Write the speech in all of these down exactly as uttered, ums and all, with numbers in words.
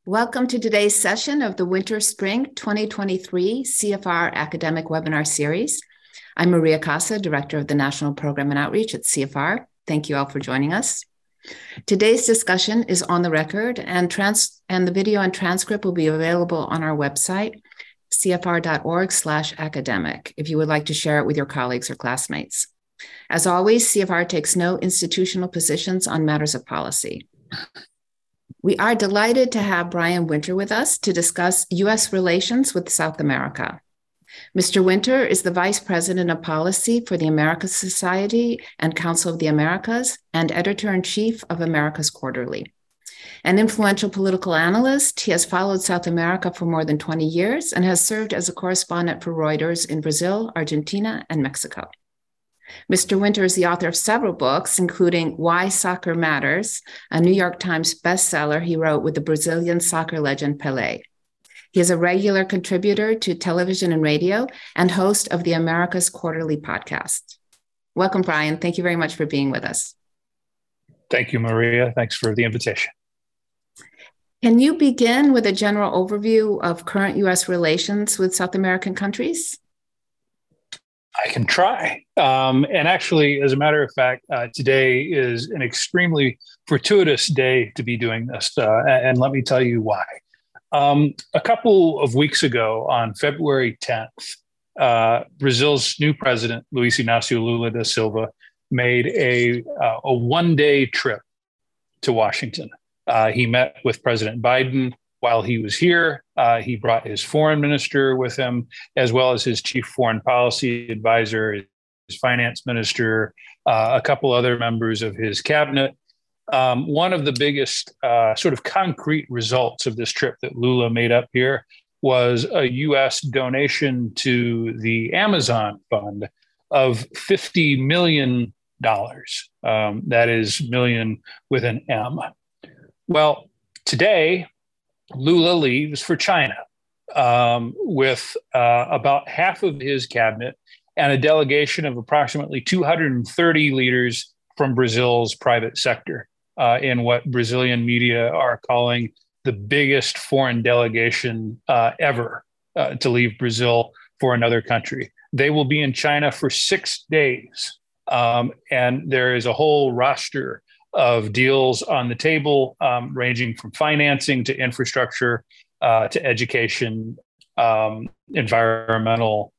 Welcome to today's session of the Winter-Spring twenty twenty-three C F R Academic Webinar Series. I'm Maria Casa, Director of the National Program and Outreach at C F R. Thank you all for joining us. Today's discussion is on the record, and, trans and the video and transcript will be available on our website, c f r dot org slash academic, if you would like to share it with your colleagues or classmates. As always, C F R takes no institutional positions on matters of policy. We are delighted to have Brian Winter with us to discuss U S relations with South America. Mister Winter is the Vice President of Policy for the Americas Society and Council of the Americas and Editor-in-Chief of Americas Quarterly. An influential political analyst, he has followed South America for more than twenty years and has served as a correspondent for Reuters in Brazil, Argentina, and Mexico. Mister Winter is the author of several books, including Why Soccer Matters, a New York Times bestseller he wrote with the Brazilian soccer legend Pelé. He is a regular contributor to television and radio and host of the Americas Quarterly podcast. Welcome, Brian. Thank you very much for being with us. Thank you, Maria. Thanks for the invitation. Can you begin with a general overview of current U S relations with South American countries? I can try. Um, and actually, as a matter of fact, uh, today is an extremely fortuitous day to be doing this. Uh, and let me tell you why. Um, a couple of weeks ago, on February tenth, uh, Brazil's new president, Luiz Inácio Lula da Silva, made a, uh, a one-day trip to Washington. Uh, he met with President Biden. While he was here, uh, he brought his foreign minister with him, as well as his chief foreign policy advisor, his finance minister, uh, a couple other members of his cabinet. Um, one of the biggest uh, sort of concrete results of this trip that Lula made up here was a U S donation to the Amazon Fund of fifty million dollars. Um, that is million with an M. Well, today, Lula leaves for China um, with uh, about half of his cabinet and a delegation of approximately two hundred thirty leaders from Brazil's private sector uh, in what Brazilian media are calling the biggest foreign delegation uh, ever uh, to leave Brazil for another country. They will be in China for six days. Um, and there is a whole roster of deals on the table, um, ranging from financing to infrastructure, uh, to education, um, environmental,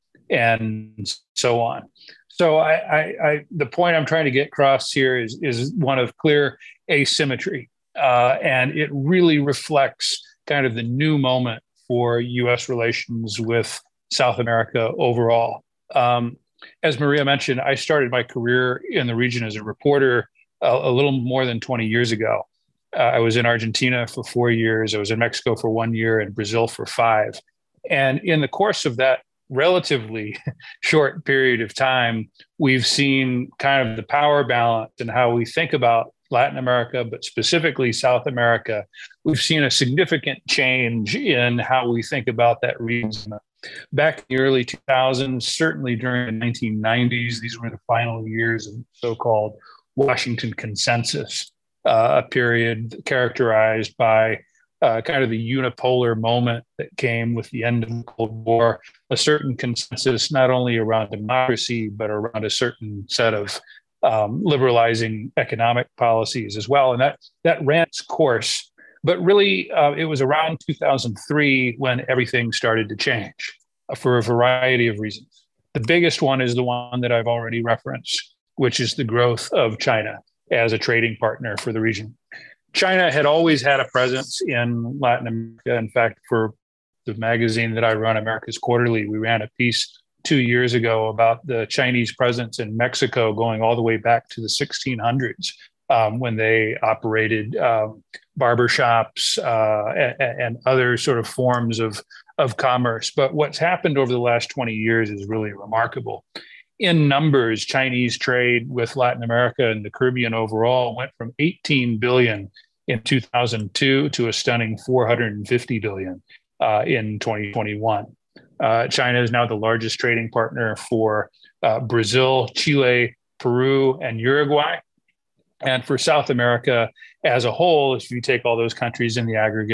and so on. So I, I, I, the point I'm trying to get across here is, is one of clear asymmetry. Uh, and it really reflects kind of the new moment for U S relations with South America overall. Um, as Maria mentioned, I started my career in the region as a reporter a little more than twenty years ago. Uh, I was in Argentina for four years. I was in Mexico for one year and Brazil for five. And in the course of that relatively short period of time, we've seen kind of the power balance and how we think about Latin America, but specifically South America. We've seen a significant change in how we think about that region. Back in the early two thousands, certainly during the nineteen nineties, these were the final years of so-called Washington Consensus, uh, a period characterized by uh, kind of the unipolar moment that came with the end of the Cold War, a certain consensus not only around democracy, but around a certain set of um, liberalizing economic policies as well. And that, that ran its course. But really, uh, it was around two thousand three when everything started to change uh, for a variety of reasons. The biggest one is the one that I've already referenced, which is the growth of China as a trading partner for the region. China had always had a presence in Latin America. In fact, for the magazine that I run, Americas Quarterly, we ran a piece two years ago about the Chinese presence in Mexico going all the way back to the sixteen hundreds um, when they operated um, barbershops uh, and, and other sort of forms of, of commerce. But what's happened over the last twenty years is really remarkable. In numbers, Chinese trade with Latin America and the Caribbean overall went from eighteen billion in two thousand two to a stunning four hundred fifty billion uh, in twenty twenty-one. Uh, China is now the largest trading partner for uh, Brazil, Chile, Peru, and Uruguay. And for South America as a whole, if you take all those countries in the aggregate,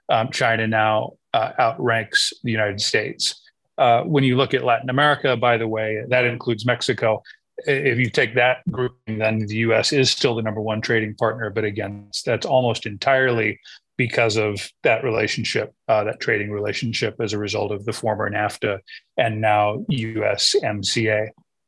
um, China now uh, outranks the United States. Uh, when you look at Latin America, by the way, that includes Mexico. If you take that grouping, then the U S is still the number one trading partner. But again, that's almost entirely because of that relationship, uh, that trading relationship as a result of the former NAFTA and now U S M C A.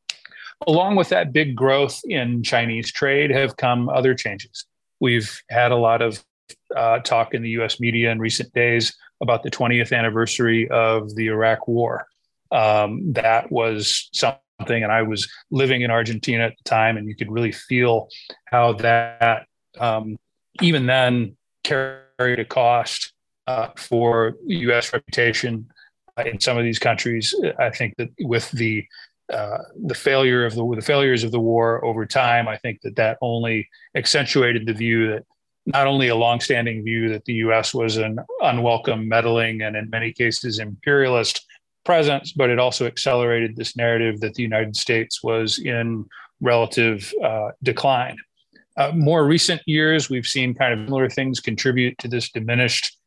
Along with that big growth in Chinese trade have come other changes. We've had a lot of uh, talk in the U S media in recent days about the twentieth anniversary of the Iraq War. Um, that was something, and I was living in Argentina at the time, and you could really feel how that, um, even then, carried a cost uh, for U S reputation uh, in some of these countries. I think that with the uh, the failure of the the failures of the war over time, I think that that only accentuated the view that not only a longstanding view that the U S was an unwelcome, meddling, and in many cases imperialist presence, but it also accelerated this narrative that the United States was in relative uh, decline. Uh, more recent years, we've seen kind of similar things contribute to this diminished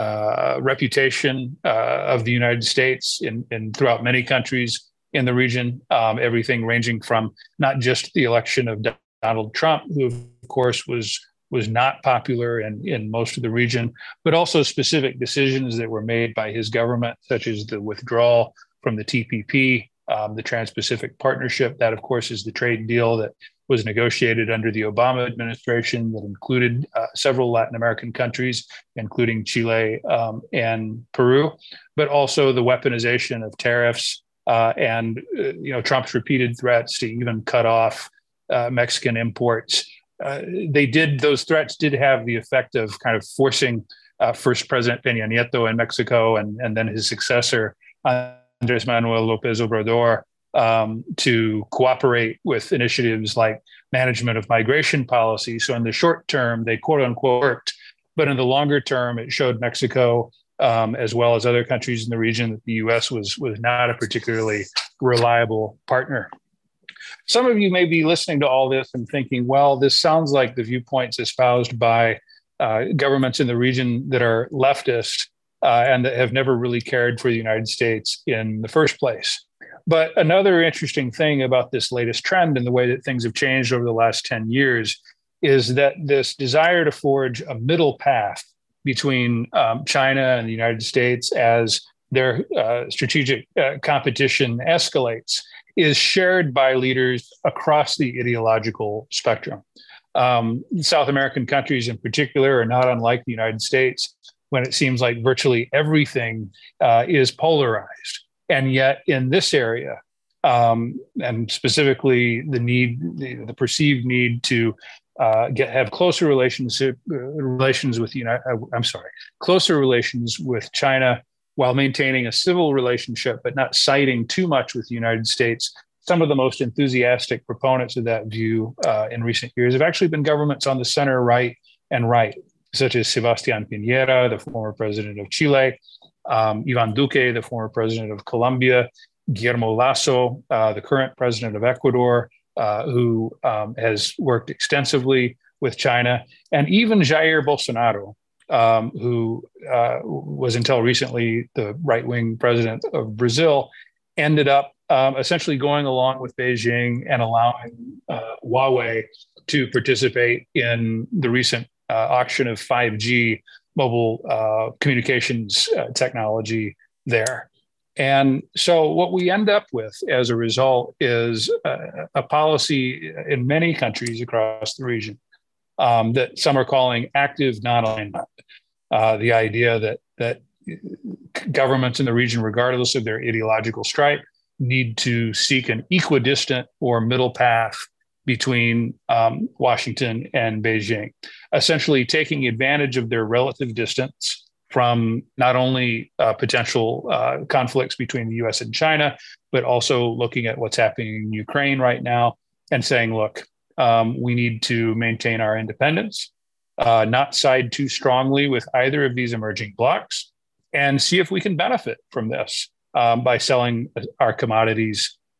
uh, reputation uh, of the United States in, in throughout many countries in the region. Um, everything ranging from not just the election of Donald Trump, who of course was was not popular in, in most of the region, but also specific decisions that were made by his government, such as the withdrawal from the T P P, um, the Trans-Pacific Partnership. That, of course, is the trade deal that was negotiated under the Obama administration that included uh, several Latin American countries, including Chile um, and Peru, but also the weaponization of tariffs uh, and uh, you know Trump's repeated threats to even cut off uh, Mexican imports. Uh, they did, those threats did have the effect of kind of forcing uh, first President Peña Nieto in Mexico and, and then his successor, Andrés Manuel López Obrador, um, to cooperate with initiatives like management of migration policy. So in the short term, they quote unquote worked, but in the longer term, it showed Mexico, um, as well as other countries in the region, that the U S was, was not a particularly reliable partner. Some of you may be listening to all this and thinking, well, this sounds like the viewpoints espoused by uh, governments in the region that are leftist uh, and that have never really cared for the United States in the first place. But another interesting thing about this latest trend and the way that things have changed over the last ten years is that this desire to forge a middle path between um, China and the United States as their uh, strategic uh, competition escalates is shared by leaders across the ideological spectrum. Um, South American countries in particular are not unlike the United States when it seems like virtually everything uh, is polarized. And yet in this area, um, and specifically the need, the, the perceived need to uh, get have closer relationship uh, relations with the United, uh, I'm sorry, closer relations with China, while maintaining a civil relationship, but not siding too much with the United States. Some of the most enthusiastic proponents of that view uh, in recent years have actually been governments on the center right and right, such as Sebastián Piñera, the former president of Chile, um, Iván Duque, the former president of Colombia, Guillermo Lasso, uh, the current president of Ecuador, uh, who um, has worked extensively with China, and even Jair Bolsonaro, Um, who uh, was until recently the right-wing president of Brazil, ended up um, essentially going along with Beijing and allowing uh, Huawei to participate in the recent uh, auction of five G mobile uh, communications uh, technology there. And so what we end up with as a result is a, a policy in many countries across the region Um, that some are calling active non-alignment. Uh, the idea that that governments in the region, regardless of their ideological stripe, need to seek an equidistant or middle path between um, Washington and Beijing, essentially taking advantage of their relative distance from not only uh, potential uh, conflicts between the U S and China, but also looking at what's happening in Ukraine right now and saying, look, Um, we need to maintain our independence, uh, not side too strongly with either of these emerging blocs, and see if we can benefit from this um, by selling our commodities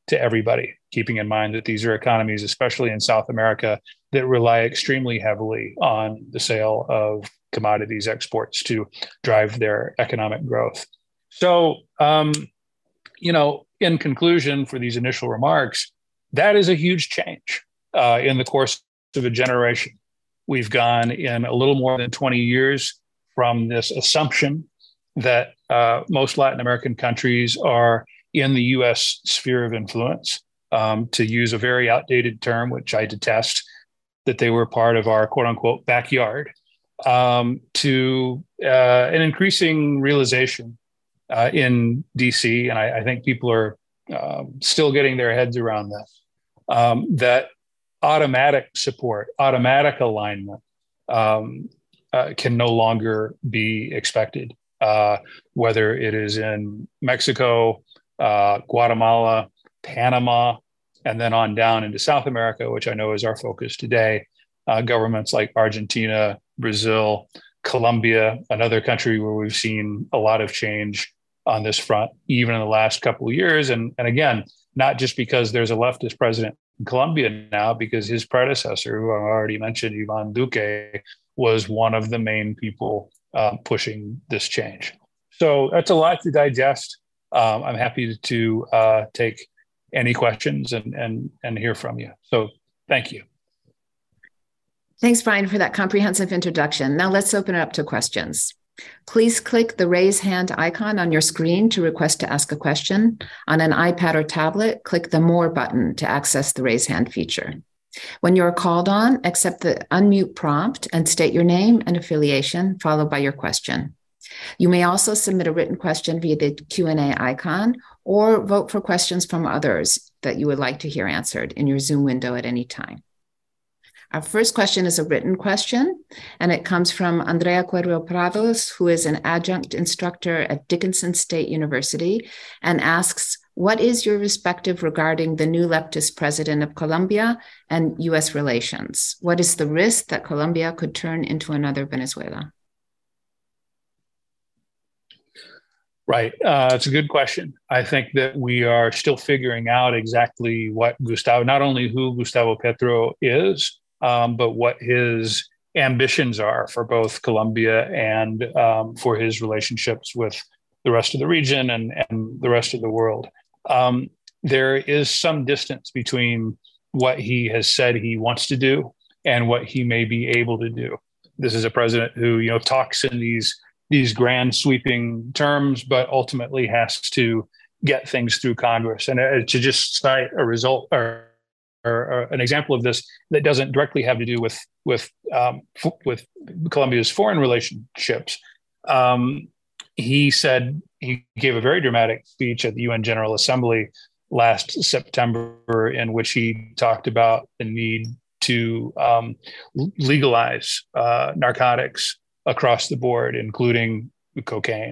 to everybody, keeping in mind that these are economies, especially in South America, that rely extremely heavily on the sale of commodities exports to drive their economic growth. So, um, you know, in conclusion, for these initial remarks, that is a huge change uh, in the course of a generation. We've gone in a little more than twenty years from this assumption that uh, most Latin American countries are in the U S sphere of influence, um, to use a very outdated term, which I detest, that they were part of our quote unquote backyard, um, to uh, an increasing realization uh, in D C, and I, I think people are uh, still getting their heads around this, um, that automatic support, automatic alignment um, uh, can no longer be expected, uh, whether it is in Mexico, uh, Guatemala, Panama, and then on down into South America, which I know is our focus today. Uh, governments like Argentina, Brazil, Colombia, another country where we've seen a lot of change on this front, even in the last couple of years. And, and again, not just because there's a leftist president in Colombia now, because his predecessor, who I already mentioned, Ivan Duque, was one of the main people uh, pushing this change. So that's a lot to digest. Um, I'm happy to uh, take any questions and, and, and hear from you. So thank you. Thanks, Brian, for that comprehensive introduction. Now let's open it up to questions. Please click the raise hand icon on your screen to request to ask a question. On an iPad or tablet, click the more button to access the raise hand feature. When you're called on, accept the unmute prompt and state your name and affiliation, followed by your question. You may also submit a written question via the Q and A icon or vote for questions from others that you would like to hear answered in your Zoom window at any time. Our first question is a written question, and it comes from Andrea Cuervo Prados, who is an adjunct instructor at Dickinson State University, and asks, what is your perspective regarding the new leftist president of Colombia and U S relations? What is the risk that Colombia could turn into another Venezuela? Right. Uh, it's a good question. I think that we are still figuring out exactly what Gustavo, not only who Gustavo Petro is, um, but what his ambitions are for both Colombia and um, for his relationships with the rest of the region and, and the rest of the world. Um, there is some distance between what he has said he wants to do and what he may be able to do. This is a president who, you know, talks in these these grand sweeping terms, but ultimately has to get things through Congress. And uh, to just cite a result or, or, or an example of this that doesn't directly have to do with with um, f- with Colombia's foreign relationships, um, he said he gave a very dramatic speech at the U N General Assembly last September, in which he talked about the need to um, legalize uh, narcotics across the board, including cocaine.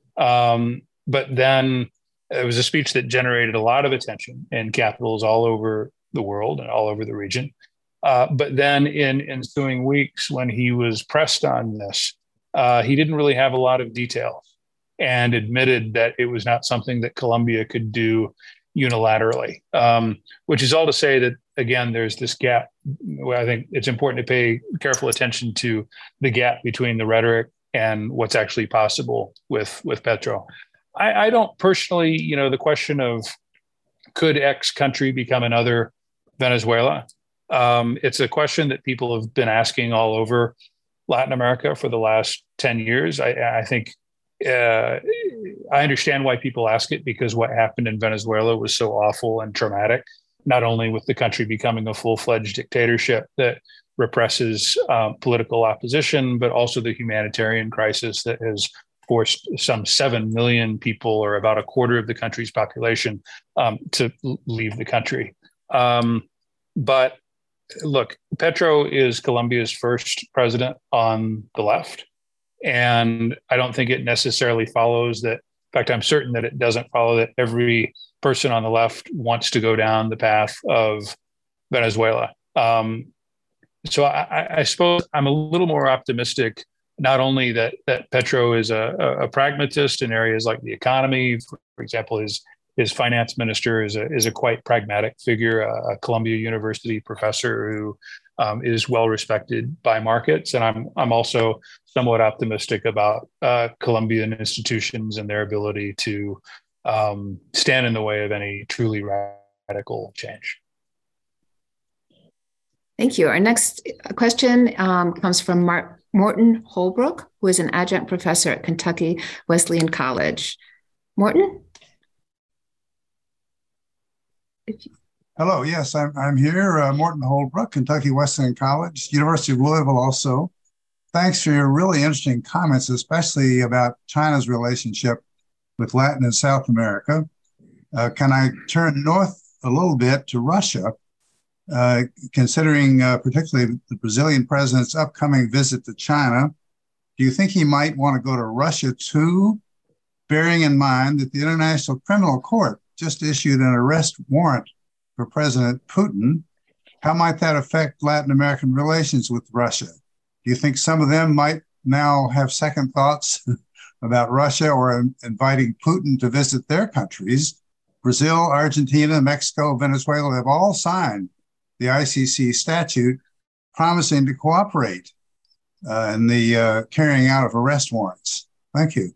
Um, but then it was a speech that generated a lot of attention in capitals all over the world and all over the region. Uh, but then in ensuing weeks, when he was pressed on this, uh, he didn't really have a lot of details and admitted that it was not something that Colombia could do unilaterally, um, which is all to say that, again, there's this gap where I think it's important to pay careful attention to the gap between the rhetoric and what's actually possible with, with Petro. I, I don't personally, you know, the question of could X country become another Venezuela? Um, it's a question that people have been asking all over Latin America for the last ten years. I, I think uh, I understand why people ask it, because what happened in Venezuela was so awful and traumatic, not only with the country becoming a full-fledged dictatorship that represses um, political opposition, but also the humanitarian crisis that has forced some seven million people, or about a quarter of the country's population, um, to leave the country. Um, but look, Petro is Colombia's first president on the left. And I don't think it necessarily follows that. In fact, I'm certain that it doesn't follow that every person on the left wants to go down the path of Venezuela. Um, so I, I suppose I'm a little more optimistic, not only that that Petro is a, a pragmatist in areas like the economy, for example, his his finance minister is a is a quite pragmatic figure, a, a Columbia University professor who um, is well respected by markets. And I'm I'm also somewhat optimistic about uh, Columbian institutions and their ability to um, stand in the way of any truly radical change. Thank you. Our next question um, comes from Mark, Morton Holbrook, who is an adjunct professor at Kentucky Wesleyan College. Morton? Hello, yes, I'm, I'm here, uh, Morton Holbrook, Kentucky Wesleyan College, University of Louisville also. Thanks for your really interesting comments, especially about China's relationship with Latin and South America. Uh, can I turn north a little bit to Russia? Uh, considering uh, particularly the Brazilian president's upcoming visit to China, do you think he might want to go to Russia too, bearing in mind that the International Criminal Court just issued an arrest warrant for President Putin? How might that affect Latin American relations with Russia? Do you think some of them might now have second thoughts about Russia or inviting Putin to visit their countries? Brazil, Argentina, Mexico, Venezuela have all signed the I C C statute promising to cooperate uh, in the uh, carrying out of arrest warrants. Thank you.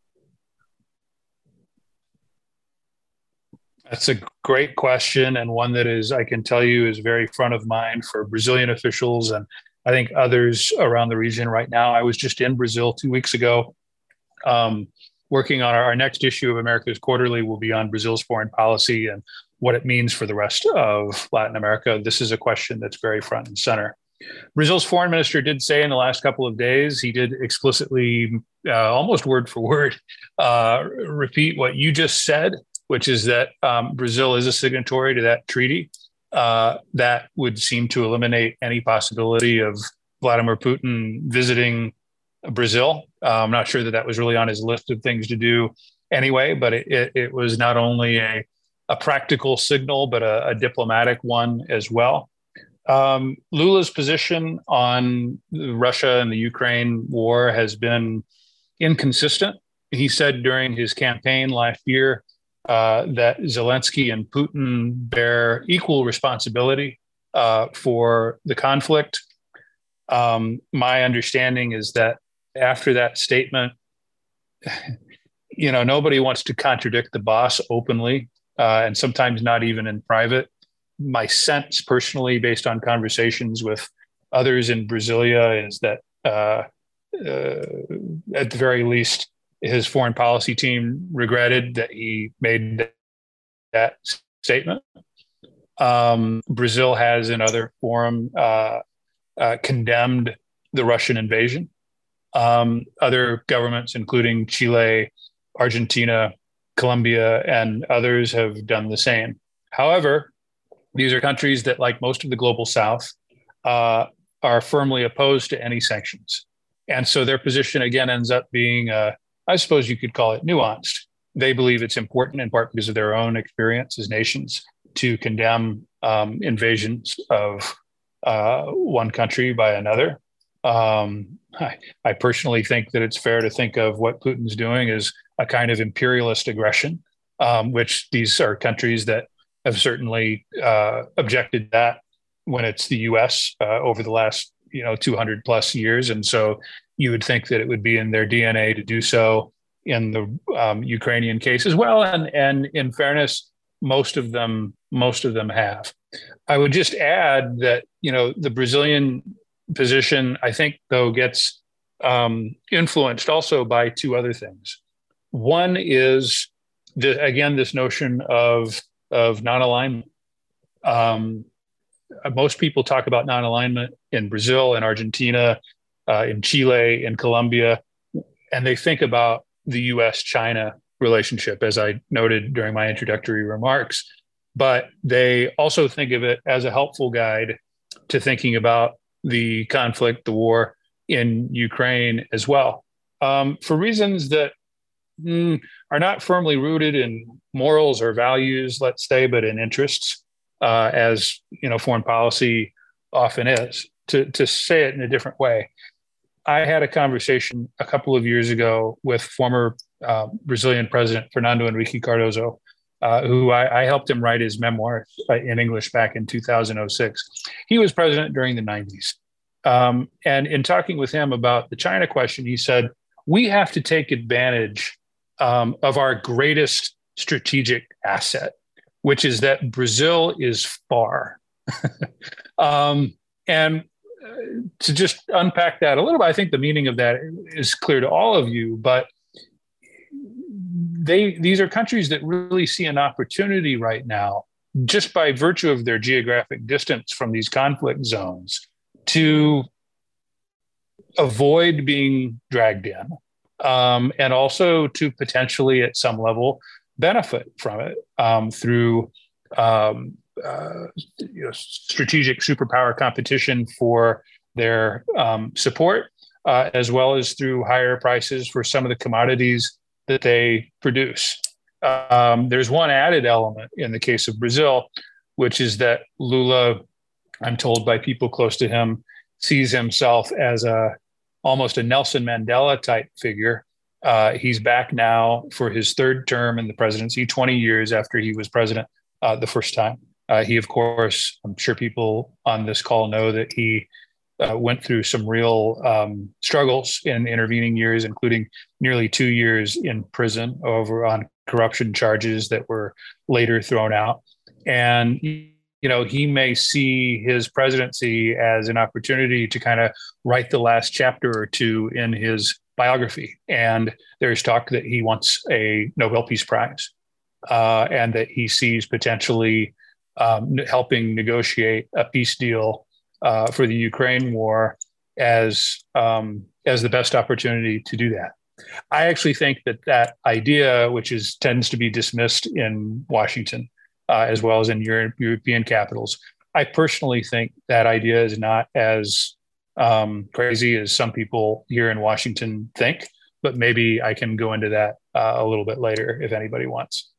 That's a great question, and one that is, I can tell you, is very front of mind for Brazilian officials and I think others around the region right now. I was just in Brazil two weeks ago, um, working on our, our next issue of America's Quarterly will be on Brazil's foreign policy and what it means for the rest of Latin America. This is a question that's very front and center. Brazil's foreign minister did say in the last couple of days, he did explicitly, uh, almost word for word, uh, repeat what you just said, which is that um, Brazil is a signatory to that treaty. Uh, that would seem to eliminate any possibility of Vladimir Putin visiting Brazil. Uh, I'm not sure that that was really on his list of things to do anyway, but it, it, it was not only a a practical signal, but a, a diplomatic one as well. Um, Lula's position on Russia and the Ukraine war has been inconsistent. He said during his campaign last year uh, that Zelensky and Putin bear equal responsibility uh, for the conflict. Um, my understanding is that after that statement, you know, nobody wants to contradict the boss openly. Uh, and sometimes not even in private. My sense personally, based on conversations with others in Brasilia, is that uh, uh, at the very least, his foreign policy team regretted that he made that statement. Um, Brazil has in other forum uh, uh, condemned the Russian invasion. Um, other governments, including Chile, Argentina, Colombia, and others have done the same. However, these are countries that, like most of the global South, uh, are firmly opposed to any sanctions. And so their position, again, ends up being, uh, I suppose you could call it nuanced. They believe it's important, in part because of their own experience as nations, to condemn um, invasions of uh, one country by another. Um, I, I personally think that it's fair to think of what Putin's doing as a kind of imperialist aggression, um, which these are countries that have certainly uh, objected to that when it's the U S uh, over the last, you know, two hundred plus years. And so you would think that it would be in their D N A to do so in the um, Ukrainian case as well. And, and in fairness, most of them, most of them have. I would just add that, you know, the Brazilian position, I think, though, gets um, influenced also by two other things. One is, the, again, this notion of, of non-alignment. Um, most people talk about non-alignment in Brazil, in Argentina, uh, in Chile, in Colombia, and they think about the U S China relationship, as I noted during my introductory remarks. But they also think of it as a helpful guide to thinking about the conflict, the war in Ukraine as well, um, for reasons that mm, are not firmly rooted in morals or values, let's say, but in interests, uh, as you know, foreign policy often is. To, to say it in a different way, I had a conversation a couple of years ago with former uh, Brazilian President Fernando Henrique Cardoso, uh, who I, I helped him write his memoir in English back in two thousand six. He was president during the nineties. Um, and in talking with him about the China question, he said, we have to take advantage um, of our greatest strategic asset, which is that Brazil is far. um, and to just unpack that a little bit, I think the meaning of that is clear to all of you, but they these are countries that really see an opportunity right now, just by virtue of their geographic distance from these conflict zones, to avoid being dragged in, um, and also to potentially at some level benefit from it um, through um, uh, you know, strategic superpower competition for their um, support, uh, as well as through higher prices for some of the commodities that they produce. Um, there's one added element in the case of Brazil, which is that Lula, I'm told by people close to him, sees himself as a almost a Nelson Mandela type figure. Uh, he's back now for his third term in the presidency, twenty years after he was president uh, the first time. Uh, he, of course, I'm sure people on this call know that he uh, went through some real um, struggles in intervening years, including nearly two years in prison over on corruption charges that were later thrown out. And you know, he may see his presidency as an opportunity to kind of write the last chapter or two in his biography. And there's talk that he wants a Nobel Peace Prize, uh, and that he sees potentially um, helping negotiate a peace deal uh, for the Ukraine war as um, as the best opportunity to do that. I actually think that that idea, which is tends to be dismissed in Washington, Uh, as well as in Euro- European capitals. I personally think that idea is not as um, crazy as some people here in Washington think, but maybe I can go into that uh, a little bit later if anybody wants.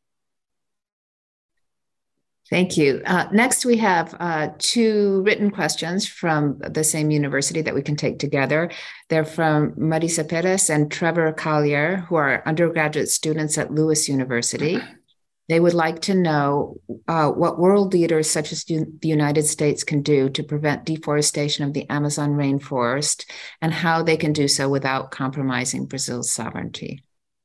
Thank you. Uh, next, we have uh, two written questions from the same university that we can take together. They're from Marisa Perez and Trevor Collier, who are undergraduate students at Lewis University. They would like to know uh, what world leaders such as the United States can do to prevent deforestation of the Amazon rainforest, and how they can do so without compromising Brazil's sovereignty.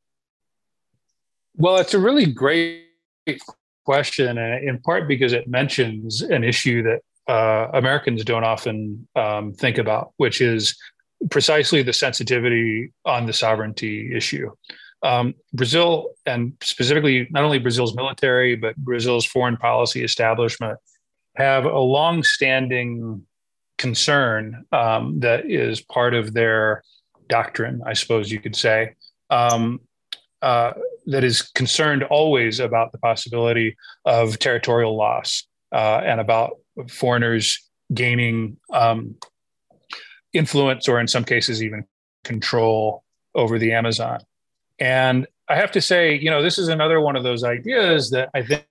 Well, it's a really great question, and in part because it mentions an issue that uh, Americans don't often um, think about, which is precisely the sensitivity on the sovereignty issue. Um, Brazil, and specifically not only Brazil's military, but Brazil's foreign policy establishment, have a long-standing concern um, that is part of their doctrine, I suppose you could say, um, uh, that is concerned always about the possibility of territorial loss uh, and about foreigners gaining um, influence, or in some cases even control over the Amazon. And I have to say, you know, this is another one of those ideas that I think,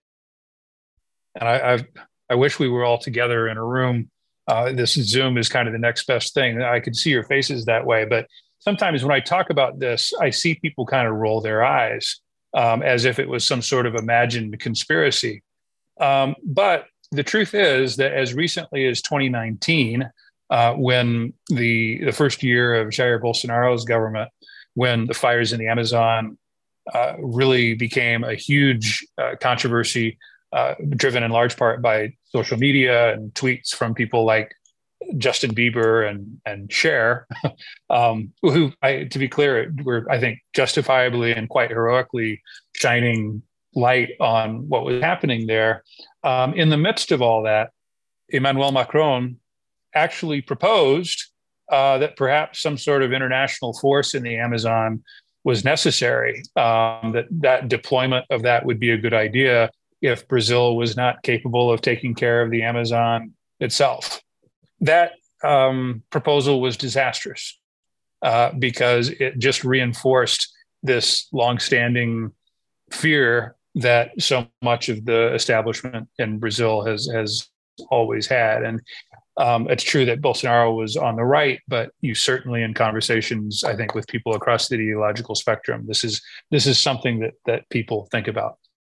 and I I've, I wish we were all together in a room. Uh, this Zoom is kind of the next best thing. I could see your faces that way. But sometimes when I talk about this, I see people kind of roll their eyes um, as if it was some sort of imagined conspiracy. Um, but the truth is that as recently as twenty nineteen, uh, when the, the first year of Jair Bolsonaro's government, when the fires in the Amazon uh, really became a huge uh, controversy, uh, driven in large part by social media and tweets from people like Justin Bieber and and Cher, um, who, I, to be clear, were, I think, justifiably and quite heroically shining light on what was happening there. Um, in the midst of all that, Emmanuel Macron actually proposed Uh, that perhaps some sort of international force in the Amazon was necessary, um, that that deployment of that would be a good idea if Brazil was not capable of taking care of the Amazon itself. That um, proposal was disastrous uh, because it just reinforced this longstanding fear that so much of the establishment in Brazil has, has always had. And Um, it's true that Bolsonaro was on the right, but you certainly, in conversations, I think, with people across the ideological spectrum, this is this is something that that people think about.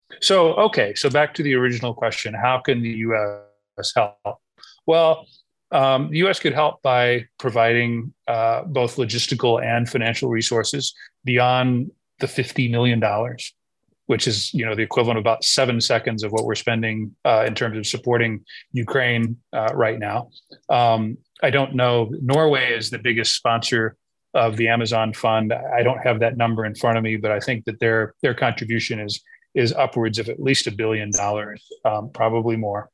So, okay, so back to the original question, how can the U S help? Well, um, the U S could help by providing uh, both logistical and financial resources beyond the fifty million dollars, which is, you know, the equivalent of about seven seconds of what we're spending uh, in terms of supporting Ukraine uh, right now. Um, I don't know. Norway is the biggest sponsor of the Amazon Fund. I don't have that number in front of me, but I think that their their contribution is is upwards of at least a billion dollars, um, probably more.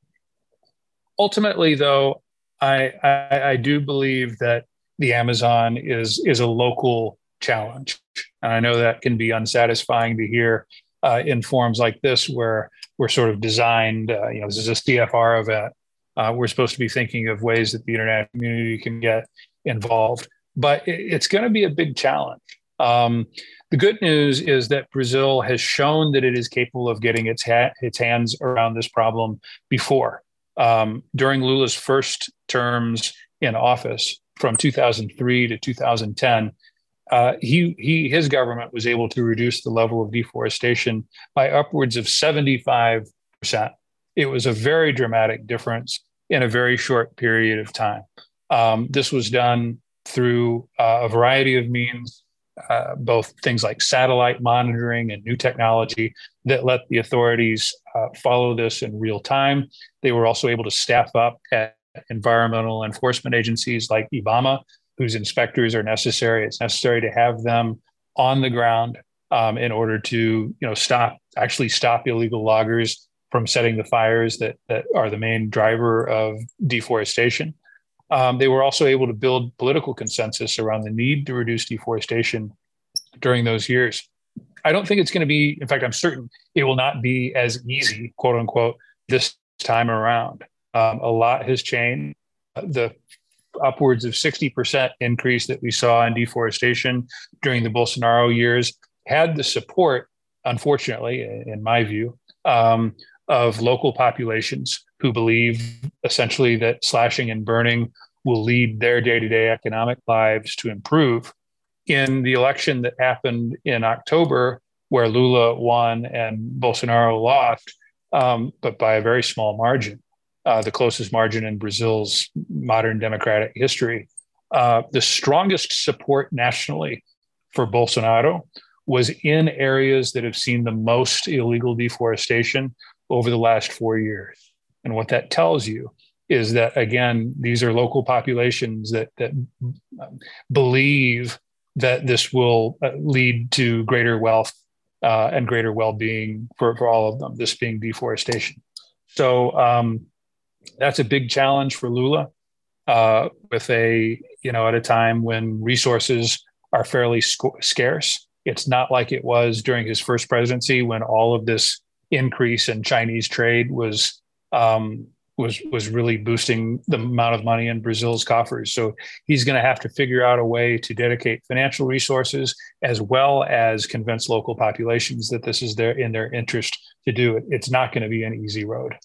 Ultimately, though, I, I I do believe that the Amazon is is a local challenge, and I know that can be unsatisfying to hear uh, in forums like this, where we're sort of designed. Uh, you know, this is a C F R event. Uh, we're supposed to be thinking of ways that the international community can get involved, but it, it's going to be a big challenge. Um, the good news is that Brazil has shown that it is capable of getting its ha- its hands around this problem before. Um, during Lula's first terms in office, from two thousand three to two thousand ten, uh, he he his government was able to reduce the level of deforestation by upwards of seventy-five percent. It was a very dramatic difference in a very short period of time. Um, this was done through uh, a variety of means, uh, both things like satellite monitoring and new technology that let the authorities uh, follow this in real time. They were also able to staff up at environmental enforcement agencies like IBAMA, whose inspectors are necessary. It's necessary to have them on the ground um, in order to, you know, stop, actually stop illegal loggers from setting the fires that, that are the main driver of deforestation. Um, they were also able to build political consensus around the need to reduce deforestation during those years. I don't think it's going to be, in fact, I'm certain it will not be as easy, quote unquote, this time around. Um, a lot has changed. The upwards of sixty percent increase that we saw in deforestation during the Bolsonaro years had the support, unfortunately, in my view, um, of local populations who believe essentially that slashing and burning will lead their day-to-day economic lives to improve. In the election that happened in October, where Lula won and Bolsonaro lost, um, but by a very small margin, uh, the closest margin in Brazil's modern democratic history, uh, the strongest support nationally for Bolsonaro was in areas that have seen the most illegal deforestation over the last four years. And what that tells you is that, again, these are local populations that, that believe that this will lead to greater wealth uh, and greater well-being for, for all of them, this being deforestation. So um, that's a big challenge for Lula uh, with a, you know, at a time when resources are fairly sc- scarce. It's not like it was during his first presidency when all of this increase in Chinese trade was um, was was really boosting the amount of money in Brazil's coffers. So he's going to have to figure out a way to dedicate financial resources as well as convince local populations that this is their in their interest to do it. It's not going to be an easy road.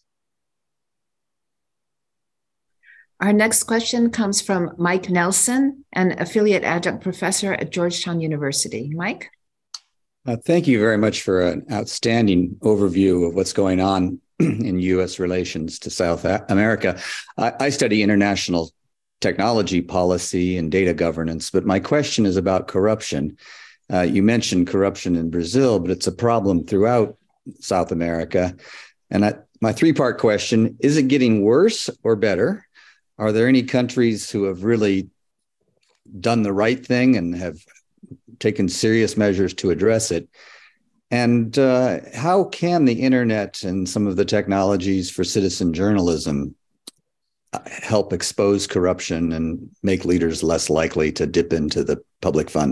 Our next question comes from Mike Nelson, an affiliate adjunct professor at Georgetown University. Mike? Uh, thank you very much for an outstanding overview of what's going on in U S relations to South America. I, I study international technology policy and data governance, but my question is about corruption. Uh, you mentioned corruption in Brazil, but it's a problem throughout South America. And I, my three-part question, is it getting worse or better? Are there any countries who have really done the right thing and have taken serious measures to address it? And uh, how can the internet and some of the technologies for citizen journalism help expose corruption and make leaders less likely to dip into the public fund?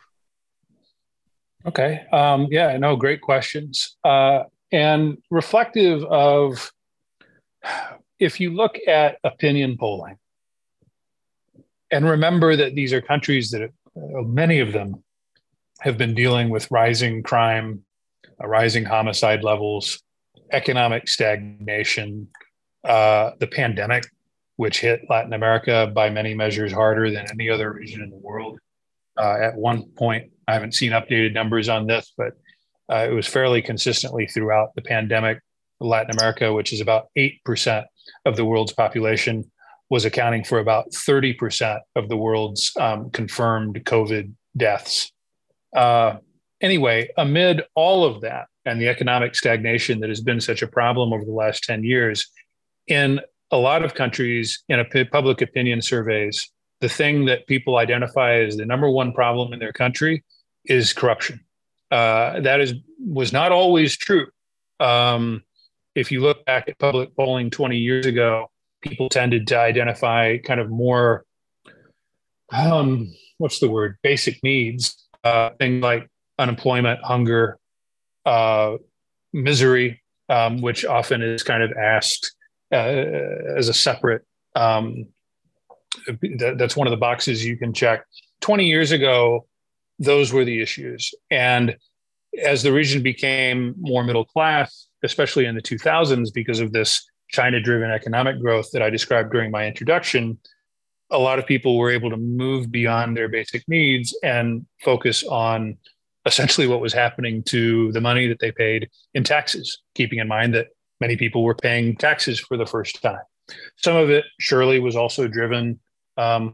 Okay. Um, yeah, no, great questions. Uh, and reflective of, if you look at opinion polling, and remember that these are countries that, uh, many of them, have been dealing with rising crime, uh, rising homicide levels, economic stagnation, uh, the pandemic, which hit Latin America by many measures harder than any other region in the world. Uh, at one point, I haven't seen updated numbers on this, but Uh, it was fairly consistently throughout the pandemic. Latin America, which is about eight percent of the world's population, was accounting for about thirty percent of the world's um, confirmed COVID deaths. Uh, anyway, amid all of that and the economic stagnation that has been such a problem over the last ten years, in a lot of countries, in a public opinion surveys, the thing that people identify as the number one problem in their country is corruption. Uh, that is was not always true. Um, if you look back at public polling twenty years ago, people tended to identify kind of more, um, what's the word, basic needs, uh, things like unemployment, hunger, uh, misery, um, which often is kind of asked uh, as a separate, um, that, that's one of the boxes you can check. twenty years ago, those were the issues. And as the region became more middle class, especially in the two thousands, because of this China-driven economic growth that I described during my introduction, a lot of people were able to move beyond their basic needs and focus on essentially what was happening to the money that they paid in taxes, keeping in mind that many people were paying taxes for the first time. Some of it surely was also driven um,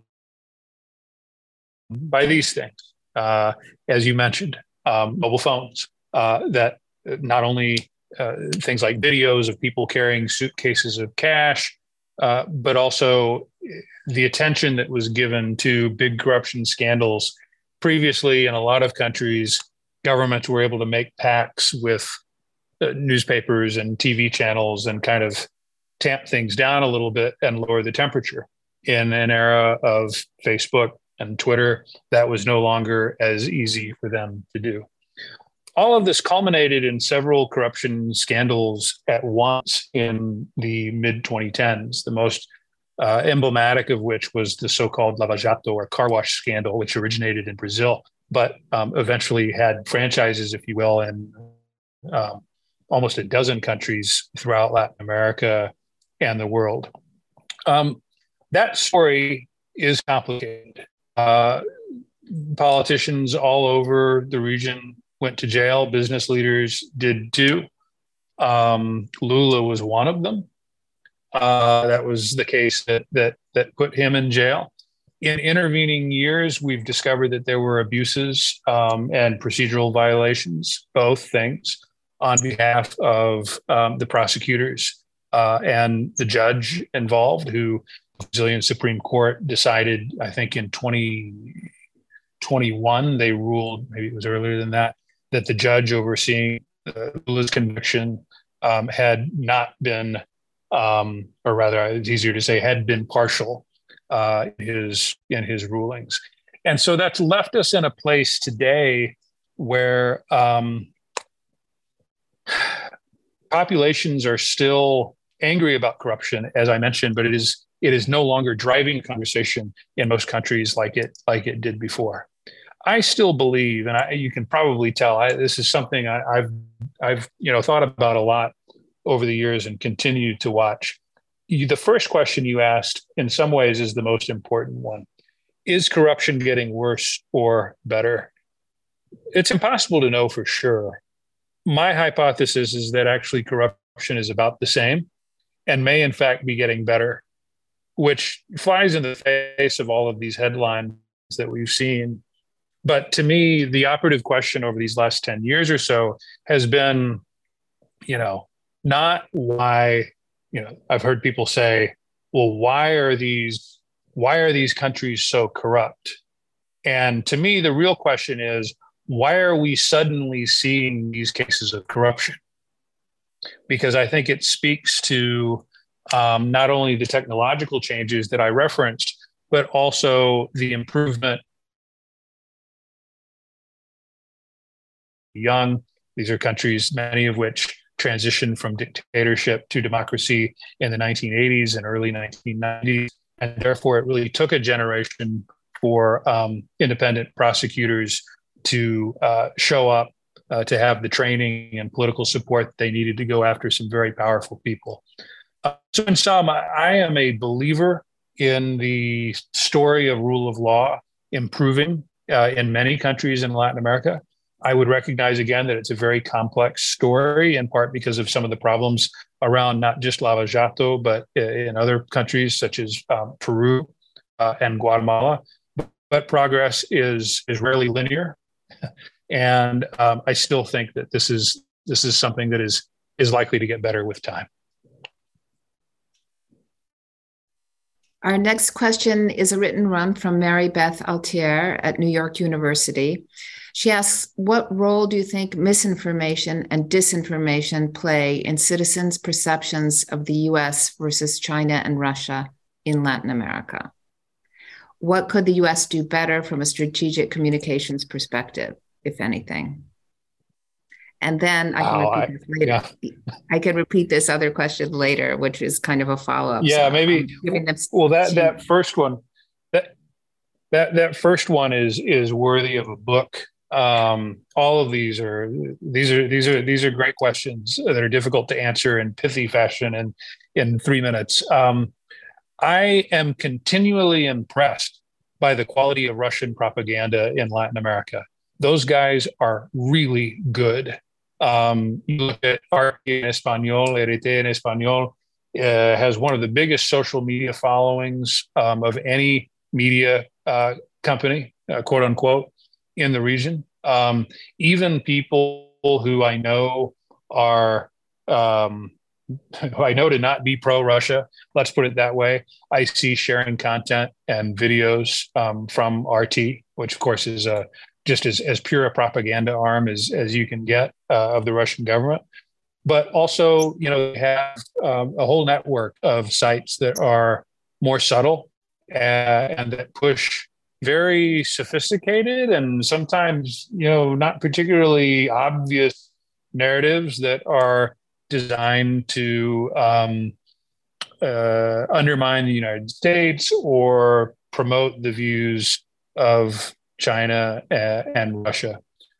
by these things. Uh, as you mentioned, um, mobile phones, uh, that not only uh, things like videos of people carrying suitcases of cash, uh, but also the attention that was given to big corruption scandals. Previously, in a lot of countries, governments were able to make pacts with uh, newspapers and T V channels and kind of tamp things down a little bit and lower the temperature. In an era of Facebook and Twitter, that was no longer as easy for them to do. All of this culminated in several corruption scandals at once in the mid twenty tens, the most uh, emblematic of which was the so-called Lava Jato or car wash scandal, which originated in Brazil, but um, eventually had franchises, if you will, in um, almost a dozen countries throughout Latin America and the world. Um, that story is complicated. Uh, politicians all over the region went to jail. Business leaders did too. Um, Lula was one of them. Uh, that was the case that that that put him in jail. In intervening years, we've discovered that there were abuses um, and procedural violations, both things, on behalf of um, the prosecutors uh, and the judge involved, who the Brazilian Supreme Court decided, I think in twenty twenty-one, they ruled, maybe it was earlier than that, that the judge overseeing uh, Lula's conviction um, had not been, um, or rather, it's easier to say, had been partial uh, in his in his rulings. And so that's left us in a place today where um, populations are still angry about corruption, as I mentioned, but it is it is no longer driving conversation in most countries like it like it did before. I still believe, and I, you can probably tell, I, this is something I, I've I've you know thought about a lot over the years and continue to watch. You, the first question you asked, in some ways, is the most important one: is corruption getting worse or better? It's impossible to know for sure. My hypothesis is that actually corruption is about the same, and may in fact be getting better, which flies in the face of all of these headlines that we've seen. But to me, the operative question over these last ten years or so has been, you know, not why, you know, I've heard people say, well, why are these, why are these countries so corrupt? And to me, the real question is, why are we suddenly seeing these cases of corruption? Because I think it speaks to um, not only the technological changes that I referenced, but also the improvement. Young, these are countries, many of which transitioned from dictatorship to democracy in the nineteen eighties and early nineteen nineties. And therefore, it really took a generation for um, independent prosecutors to uh, show up, uh, to have the training and political support they needed to go after some very powerful people. Uh, so in sum, I, I am a believer in the story of rule of law improving uh, in many countries in Latin America. I would recognize again that it's a very complex story, in part because of some of the problems around not just Lava Jato, but in other countries such as um, Peru uh, and Guatemala. But progress is is rarely linear, and um, I still think that this is this is something that is is likely to get better with time. Our next question is a written run from Mary Beth Altier at New York University. She asks, what role do you think misinformation and disinformation play in citizens' perceptions of the U S versus China and Russia in Latin America? What could the U S do better from a strategic communications perspective, if anything? And then I can oh, repeat I, this later. Yeah. I can repeat this other question later, which is kind of a follow-up. Yeah, so maybe. Well, that to, that first one, that that that first one is is worthy of a book. Um, all of these are these are these are these are great questions that are difficult to answer in pithy fashion and in three minutes. Um, I am continually impressed by the quality of Russian propaganda in Latin America. Those guys are really good. Um, you look at R T en Español, R T en Español uh, has one of the biggest social media followings um, of any media uh, company, uh, quote unquote, in the region. Um, even people who I know are, um, who I know to not be pro-Russia, let's put it that way, I see sharing content and videos um, from R T, which of course is a just as, as pure a propaganda arm as, as you can get uh, of the Russian government. But also, you know, have um, a whole network of sites that are more subtle uh, and that push very sophisticated and sometimes, you know, not particularly obvious narratives that are designed to um, uh, undermine the United States or promote the views of China and Russia.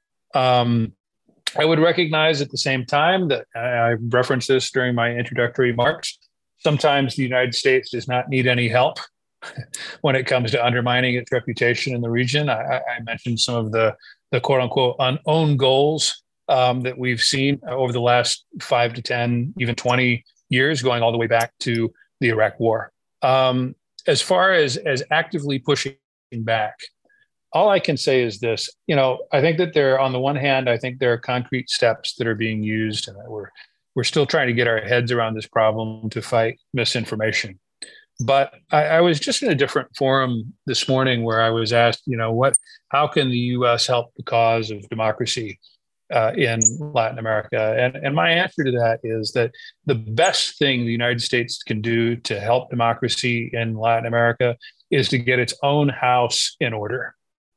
Um, I would recognize at the same time that I referenced this during my introductory remarks. Sometimes the United States does not need any help when it comes to undermining its reputation in the region. I, I mentioned some of the, the quote unquote own goals um, that we've seen over the last five to ten, even twenty years, going all the way back to the Iraq War. Um, as far as, as actively pushing back, all I can say is this, you know, I think that there, on the one hand, I think there are concrete steps that are being used and that we're, we're still trying to get our heads around this problem to fight misinformation. But I, I was just in a different forum this morning where I was asked, you know, what, how can the U S help the cause of democracy uh, in Latin America? And, and my answer to that is that the best thing the United States can do to help democracy in Latin America is to get its own house in order.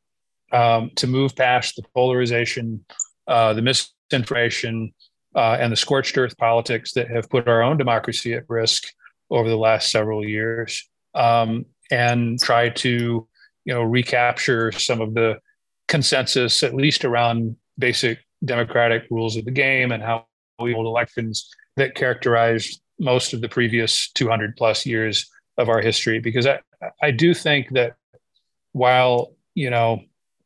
Um, to move past the polarization, uh, the misinformation, uh, and the scorched earth politics that have put our own democracy at risk over the last several years, um, and try to, you know, recapture some of the consensus, at least around basic democratic rules of the game and how we hold elections that characterized most of the previous two hundred plus years of our history. Because I, I do think that while, you know,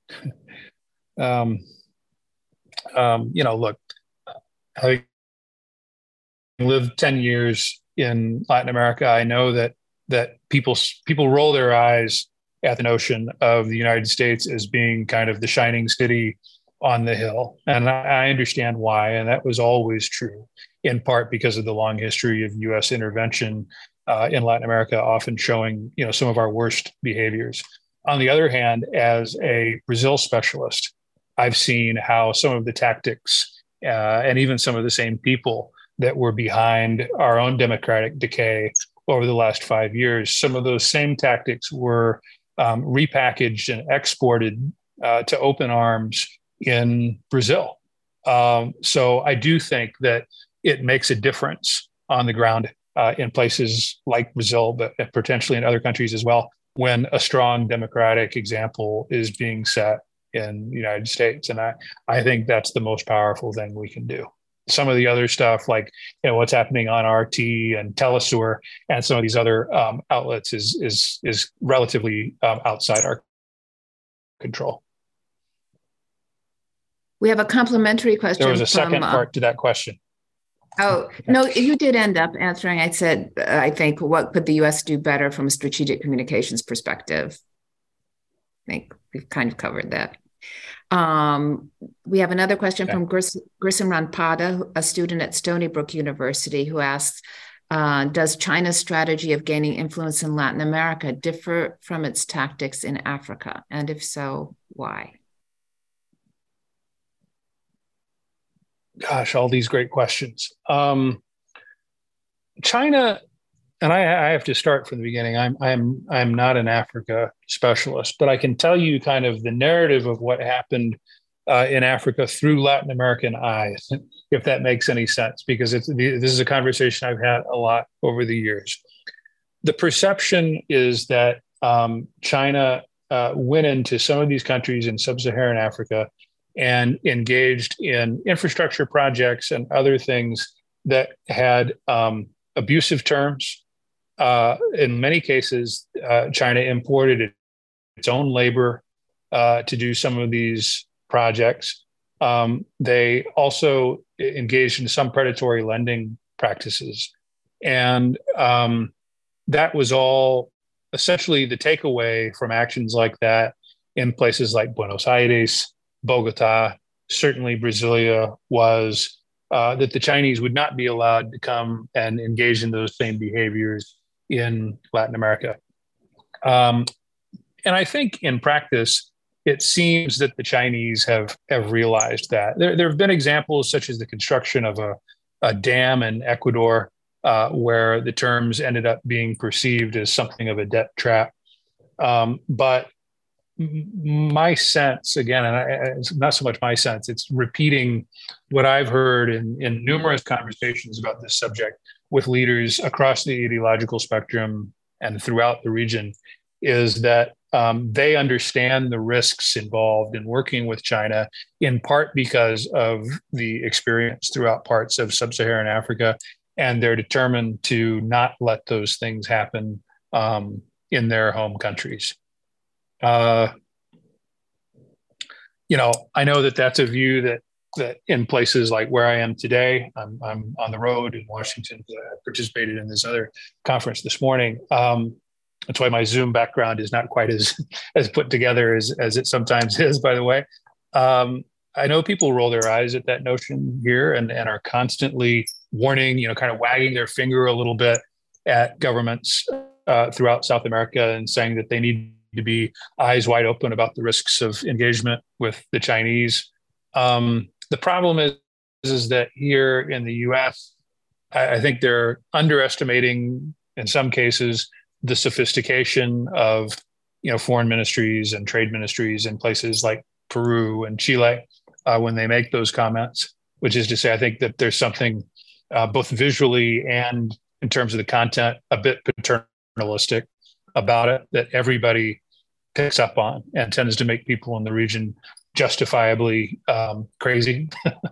Um, um, you know, look, having lived ten years in Latin America, I know that that people people roll their eyes at the notion of the United States as being kind of the shining city on the hill, and I, I understand why, and that was always true, in part because of the long history of U S intervention uh, in Latin America, often showing, you know, some of our worst behaviors. On the other hand, as a Brazil specialist, I've seen how some of the tactics uh, and even some of the same people that were behind our own democratic decay over the last five years, some of those same tactics were um, repackaged and exported uh, to open arms in Brazil. Um, so I do think that it makes a difference on the ground uh, in places like Brazil, but potentially in other countries as well, when a strong democratic example is being set in the United States. And I, I think that's the most powerful thing we can do. Some of the other stuff, like, you know, what's happening on R T and Telesur and some of these other um, outlets is, is, is relatively um, outside our control. We have a complimentary question. There was a from, second uh, part to that question. Oh, no, you did end up answering. I said, uh, I think, what could the U S do better from a strategic communications perspective? I think we've kind of covered that. Um, we have another question okay. from Gris- Grissom Ranpada, a student at Stony Brook University, who asks, uh, does China's strategy of gaining influence in Latin America differ from its tactics in Africa? And if so, why? Gosh, all these great questions. Um, China, and I, I have to start from the beginning. I'm I'm I'm not an Africa specialist, but I can tell you kind of the narrative of what happened uh, in Africa through Latin American eyes, if that makes any sense, because it's this is a conversation I've had a lot over the years. The perception is that um, China uh, went into some of these countries in sub-Saharan Africa and engaged in infrastructure projects and other things that had um, abusive terms. Uh, in many cases, uh, China imported its own labor uh, to do some of these projects. Um, they also engaged in some predatory lending practices. And um, that was all essentially the takeaway from actions like that in places like Buenos Aires, Bogota, certainly Brasilia, was uh, that the Chinese would not be allowed to come and engage in those same behaviors in Latin America. Um, and I think in practice, it seems that the Chinese have, have realized that. There, there have been examples such as the construction of a, a dam in Ecuador, uh, where the terms ended up being perceived as something of a debt trap. Um, but my sense, again, and I, it's not so much my sense, it's repeating what I've heard in, in numerous conversations about this subject with leaders across the ideological spectrum and throughout the region, is that um, they understand the risks involved in working with China, in part because of the experience throughout parts of sub-Saharan Africa, and they're determined to not let those things happen um, in their home countries. Uh, you know, I know that that's a view that that in places like where I am today, I'm, I'm on the road in Washington. I participated in this other conference this morning. Um, that's why my Zoom background is not quite as as put together as as it sometimes is. By the way, um, I know people roll their eyes at that notion here and and are constantly warning, you know, kind of wagging their finger a little bit at governments uh, throughout South America and saying that they need to be eyes wide open about the risks of engagement with the Chinese. Um, the problem is, is that here in the U S, I, I think they're underestimating, in some cases, the sophistication of, you know, foreign ministries and trade ministries in places like Peru and Chile uh, when they make those comments, which is to say, I think that there's something uh, both visually and in terms of the content, a bit paternalistic about it that everybody picks up on and tends to make people in the region justifiably um, crazy.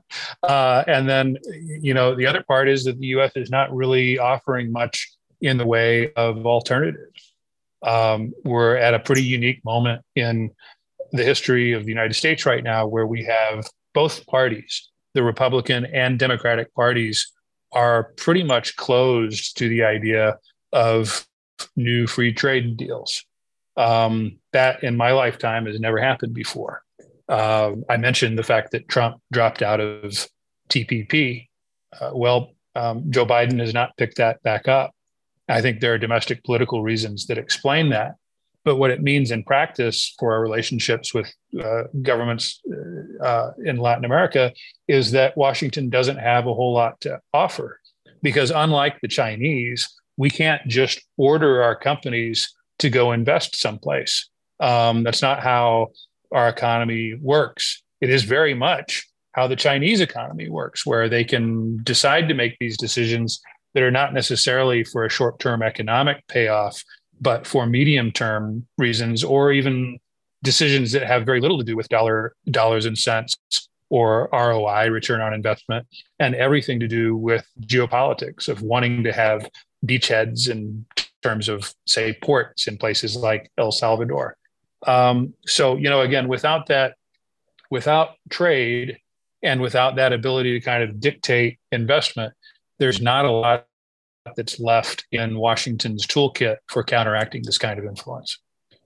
uh, and then, you know, the other part is that the U S is not really offering much in the way of alternatives. Um, we're at a pretty unique moment in the history of the United States right now, where we have both parties, the Republican and Democratic parties, are pretty much closed to the idea of new free trade deals. Um, that in my lifetime has never happened before. Uh, I mentioned the fact that Trump dropped out of T P P. Uh, well, um, Joe Biden has not picked that back up. I think there are domestic political reasons that explain that. But what it means in practice for our relationships with uh, governments uh, in Latin America is that Washington doesn't have a whole lot to offer, because unlike the Chinese, we can't just order our companies to go invest someplace. Um, that's not how our economy works. It is very much how the Chinese economy works, where they can decide to make these decisions that are not necessarily for a short-term economic payoff, but for medium-term reasons, or even decisions that have very little to do with dollar dollars and cents or R O I, return on investment, and everything to do with geopolitics of wanting to have beachheads in terms of, say, ports in places like El Salvador. Um, so, you know, again, without that without trade and without that ability to kind of dictate investment, there's not a lot that's left in Washington's toolkit for counteracting this kind of influence.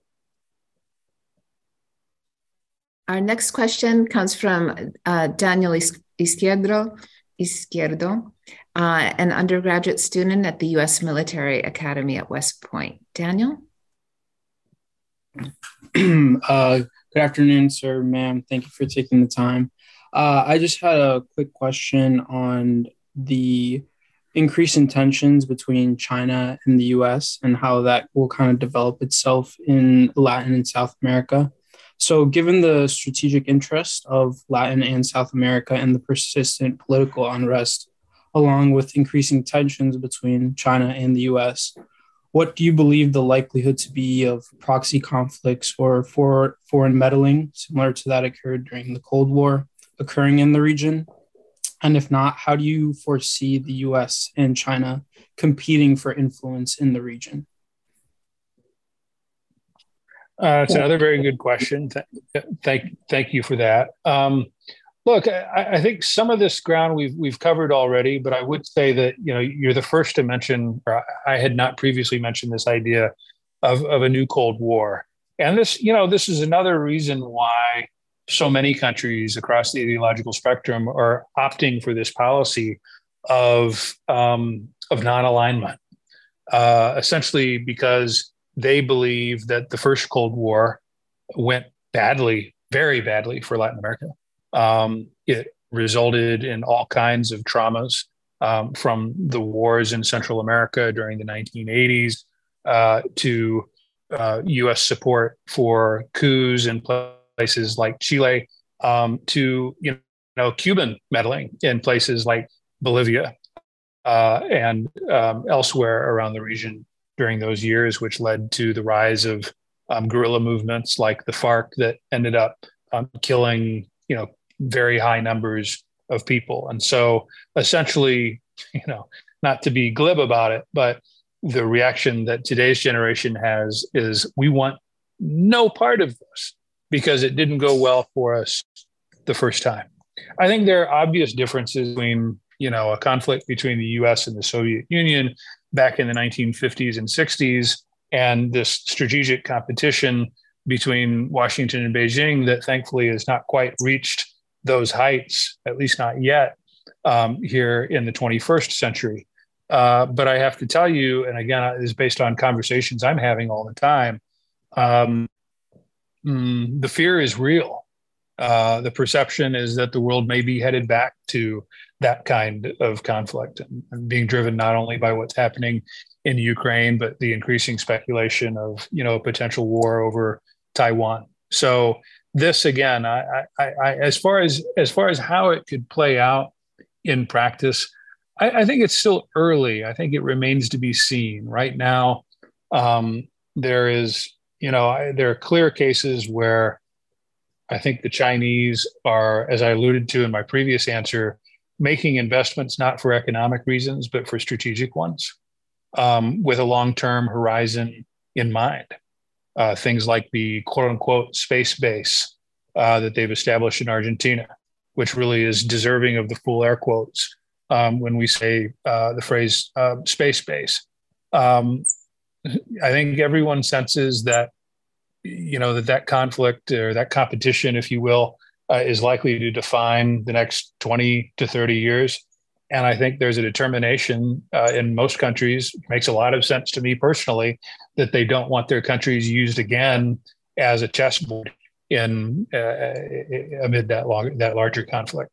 Our next question comes from uh, Daniel Izquierdo, Izquierdo uh, an undergraduate student at the U S Military Academy at West Point. Daniel? uh, good afternoon, sir, ma'am. Thank you for taking the time. Uh, I just had a quick question on the increase in tensions between China and the U S and how that will kind of develop itself in Latin and South America. So given the strategic interest of Latin and South America and the persistent political unrest, along with increasing tensions between China and the U S, what do you believe the likelihood to be of proxy conflicts or for foreign meddling, similar to that occurred during the Cold War, occurring in the region? And if not, how do you foresee the U S and China competing for influence in the region? Uh, it's another very good question. Th- thank, thank you for that. Um, look, I, I think some of this ground we've we've covered already, but I would say that you know you're the first to mention, or I had not previously mentioned this idea of of a new Cold War, and this you know this is another reason why so many countries across the ideological spectrum are opting for this policy of um, of non-alignment, uh, essentially because they believe that the first Cold War went badly, very badly for Latin America. Um, it resulted in all kinds of traumas um, from the wars in Central America during the nineteen eighties uh, to uh, U S support for coups in places like Chile, um, to you know Cuban meddling in places like Bolivia uh, and um, elsewhere around the region during those years, which led to the rise of um, guerrilla movements like the FARC that ended up um, killing, you know, very high numbers of people. And so essentially, you know, not to be glib about it, but the reaction that today's generation has is we want no part of this because it didn't go well for us the first time. I think there are obvious differences between, you know, a conflict between the U S and the Soviet Union back in the nineteen fifties and sixties, and this strategic competition between Washington and Beijing that thankfully has not quite reached those heights, at least not yet, um, here in the twenty-first century. Uh, but I have to tell you, and again, it is based on conversations I'm having all the time, um, mm, the fear is real. Uh, the perception is that the world may be headed back to that kind of conflict and, and being driven not only by what's happening in Ukraine, but the increasing speculation of, you know, a potential war over Taiwan. So this, again, I, I, I, as far as as far as how it could play out in practice, I, I think it's still early. I think it remains to be seen. Right now, um, there is, you know, I, there are clear cases where I think the Chinese are, as I alluded to in my previous answer, making investments not for economic reasons, but for strategic ones, um, with a long-term horizon in mind. Uh, things like the quote-unquote space base uh, that they've established in Argentina, which really is deserving of the full air quotes um, when we say uh, the phrase uh, space base. Um, I think everyone senses that, you know, that that conflict or that competition, if you will, uh, is likely to define the next twenty to thirty years. And I think there's a determination uh, in most countries, it makes a lot of sense to me personally, that they don't want their countries used again as a chessboard in uh, amid that long, that larger conflict.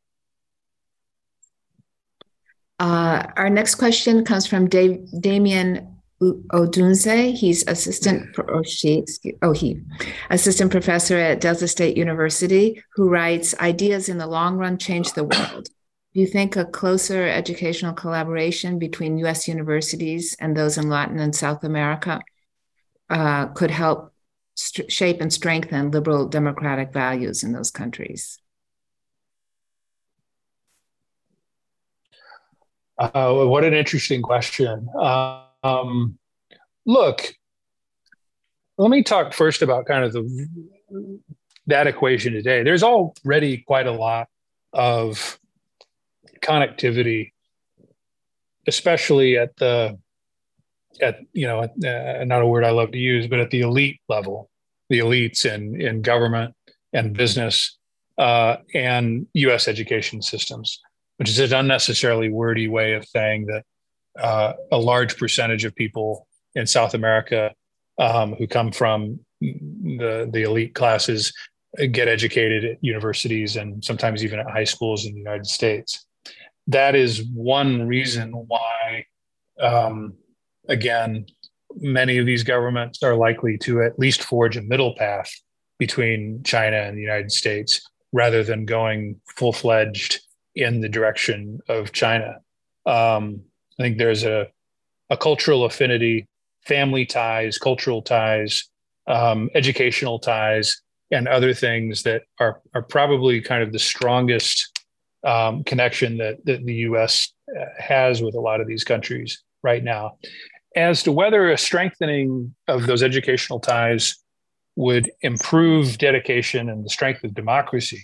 Uh, our next question comes from Dave, Damien Odunze. He's assistant, or she, oh, he, assistant professor at Delta State University, who writes, "Ideas in the long run change the world. Do you think a closer educational collaboration between U S universities and those in Latin and South America uh, could help st- shape and strengthen liberal democratic values in those countries?" Uh, what an interesting question. Uh, um, look, let me talk first about kind of the that equation today. There's already quite a lot of connectivity, especially at the, at, you know, uh, not a word I love to use, but at the elite level, the elites in, in government and business uh, and U S education systems, which is an unnecessarily wordy way of saying that uh, a large percentage of people in South America um, who come from the, the elite classes get educated at universities and sometimes even at high schools in the United States. That is one reason why, um, again, many of these governments are likely to at least forge a middle path between China and the United States rather than going full-fledged in the direction of China. Um, I think there's a, a cultural affinity, family ties, cultural ties, um, educational ties, and other things that are, are probably kind of the strongest um, connection that, that the U S has with a lot of these countries right now. As to whether a strengthening of those educational ties would improve dedication and the strength of democracy,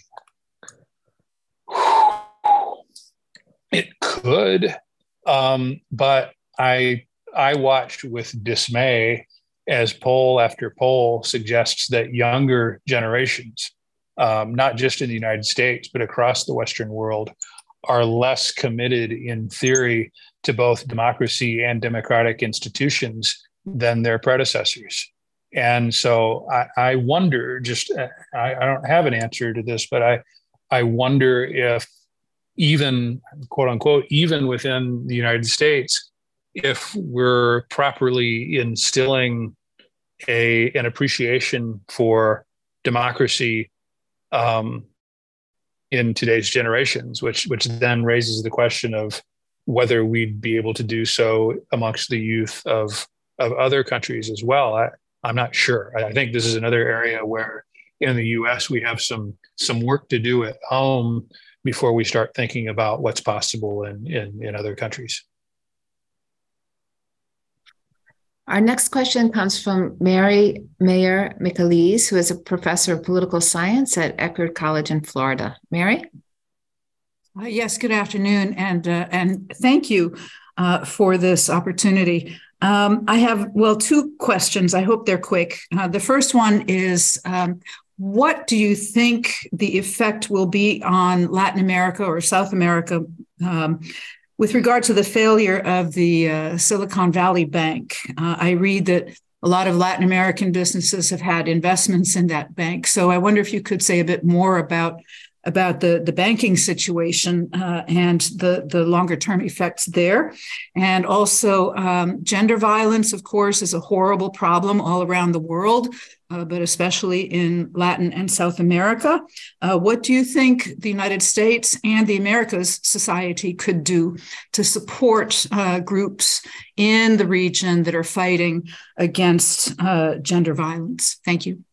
it could, um, but I I watched with dismay as poll after poll suggests that younger generations, um, not just in the United States, but across the Western world, are less committed in theory to both democracy and democratic institutions than their predecessors. And so I, I wonder, just, I, I don't have an answer to this, but I, I wonder if even, quote unquote, even within the United States, if we're properly instilling a an appreciation for democracy um, in today's generations, which which then raises the question of whether we'd be able to do so amongst the youth of of other countries as well. I, I'm not sure. I think this is another area where in the U S we have some some work to do at home before we start thinking about what's possible in in, in other countries. Our next question comes from Mary Mayer Michelise, who is a professor of political science at Eckerd College in Florida. Mary? Uh, yes, good afternoon, and uh, and thank you uh, for this opportunity. Um, I have, well, two questions. I hope they're quick. Uh, the first one is, um, what do you think the effect will be on Latin America or South America um, with regard to the failure of the uh, Silicon Valley Bank? Uh, I read that a lot of Latin American businesses have had investments in that bank. So I wonder if you could say a bit more about, about the, the banking situation uh, and the, the longer term effects there. And also um, gender violence, of course, is a horrible problem all around the world, uh, but especially in Latin and South America. Uh, what do you think the United States and the Americas society could do to support uh, groups in the region that are fighting against uh, gender violence? Thank you.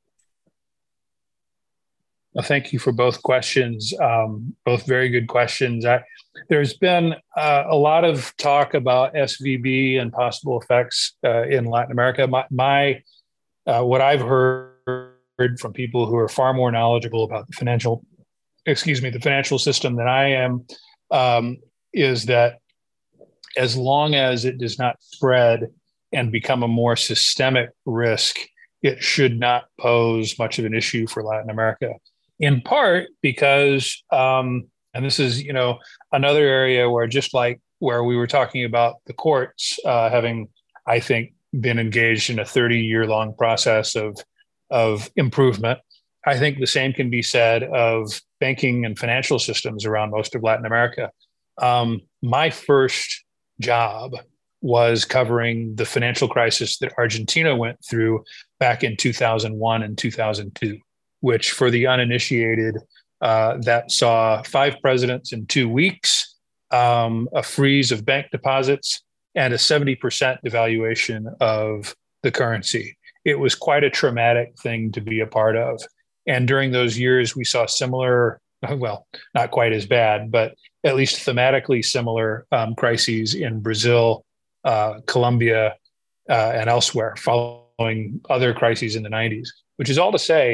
Well, thank you for both questions, um, both very good questions. I, there's been uh, a lot of talk about S V B and possible effects uh, in Latin America. My, my uh, what I've heard from people who are far more knowledgeable about the financial, excuse me, the financial system than I am, um, is that as long as it does not spread and become a more systemic risk, it should not pose much of an issue for Latin America. In part because, um, and this is, you know, another area where just like where we were talking about the courts uh, having, I think, been engaged in a thirty year long process of, of improvement, I think the same can be said of banking and financial systems around most of Latin America. Um, my first job was covering the financial crisis that Argentina went through back in two thousand one and two thousand two. Which for the uninitiated, uh, that saw five presidents in two weeks, um, a freeze of bank deposits, and a seventy percent devaluation of the currency. It was quite a traumatic thing to be a part of. And during those years, we saw similar, well, not quite as bad, but at least thematically similar um, crises in Brazil, uh, Colombia, uh, and elsewhere, following other crises in the nineties, which is all to say,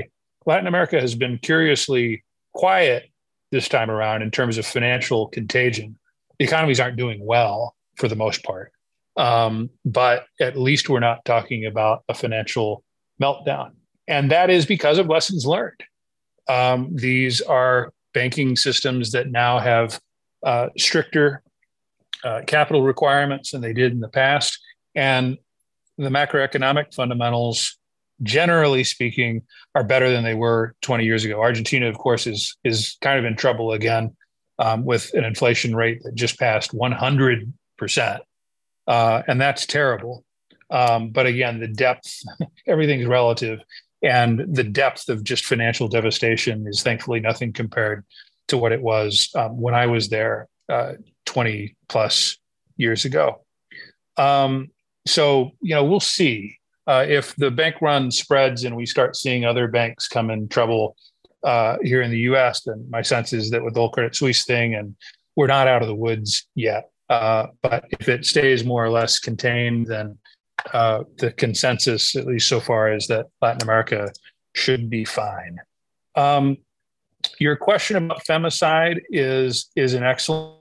Latin America has been curiously quiet this time around in terms of financial contagion. The economies aren't doing well for the most part, um, but at least we're not talking about a financial meltdown. And that is because of lessons learned. Um, these are banking systems that now have uh, stricter uh, capital requirements than they did in the past. And the macroeconomic fundamentals, generally speaking, are better than they were twenty years ago. Argentina, of course, is, is kind of in trouble again um, with an inflation rate that just passed one hundred percent. Uh, and that's terrible. Um, but again, the depth, everything's relative. And the depth of just financial devastation is thankfully nothing compared to what it was um, when I was there uh, twenty plus years ago. Um, so, you know, we'll see. Uh, if the bank run spreads and we start seeing other banks come in trouble uh, here in the U S, then my sense is that with the whole Credit Suisse thing, and we're not out of the woods yet. Uh, but if it stays more or less contained, then uh, the consensus, at least so far, is that Latin America should be fine. Um, your question about femicide is, is an excellent.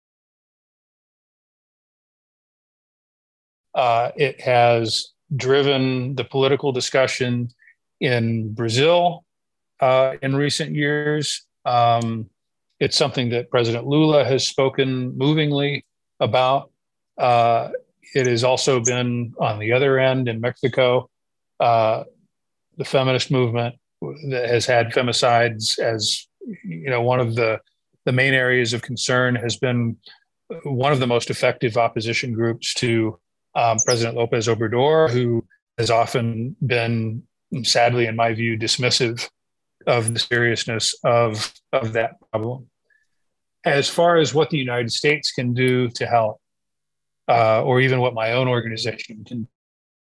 Uh, it has driven the political discussion in Brazil uh, in recent years. Um, it's something that President Lula has spoken movingly about. Uh, it has also been on the other end in Mexico. Uh, the feminist movement that has had femicides as, you know, one of the, the main areas of concern, has been one of the most effective opposition groups to Um, President Lopez Obrador, who has often been, sadly, in my view, dismissive of the seriousness of, of that problem. As far as what the United States can do to help, uh, or even what my own organization can do,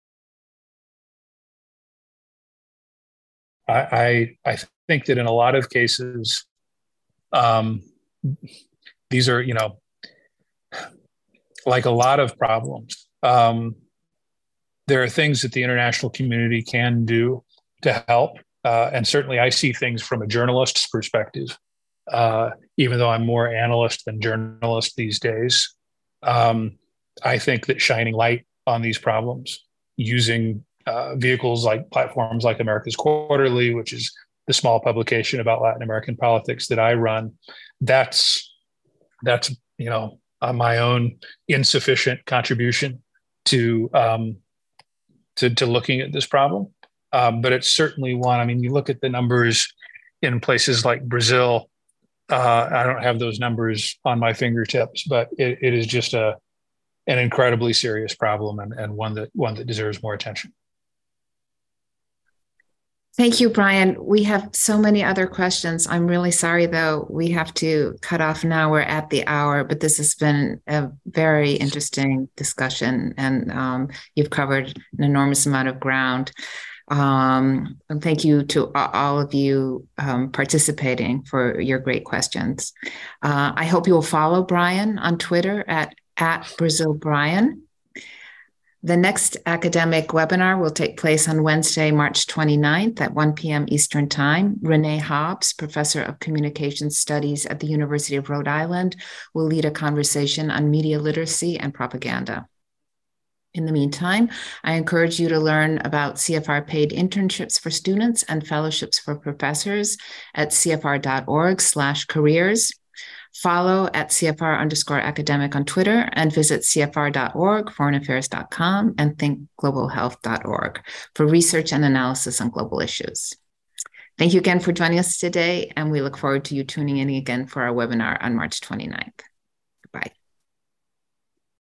I, I, I think that in a lot of cases, um, these are, you know, like a lot of problems. Um, there are things that the international community can do to help. Uh, and certainly I see things from a journalist's perspective, uh, even though I'm more analyst than journalist these days. Um, I think that shining light on these problems, using uh, vehicles like platforms like America's Quarterly, which is the small publication about Latin American politics that I run, that's, that's you know, uh, my own insufficient contribution to um, to, to looking at this problem. Um, but it's certainly one. I mean, you look at the numbers in places like Brazil. Uh, I don't have those numbers on my fingertips, but it, it is just a an incredibly serious problem, and, and one that one that deserves more attention. Thank you, Brian. We have so many other questions. I'm really sorry, though, we have to cut off now. We're at the hour, but this has been a very interesting discussion, and um, you've covered an enormous amount of ground. Um, and thank you to all of you um, participating for your great questions. Uh, I hope you will follow Brian on Twitter at, at Brazil Brian. The next academic webinar will take place on Wednesday, March twenty-ninth at one p.m. Eastern Time. Renee Hobbs, Professor of Communication Studies at the University of Rhode Island, will lead a conversation on media literacy and propaganda. In the meantime, I encourage you to learn about C F R paid internships for students and fellowships for professors at cfr.org slash careers. Follow at CFR underscore academic on Twitter, and visit C F R dot org, foreign affairs dot com, and think global health dot org for research and analysis on global issues. Thank you again for joining us today, and we look forward to you tuning in again for our webinar on March twenty-ninth.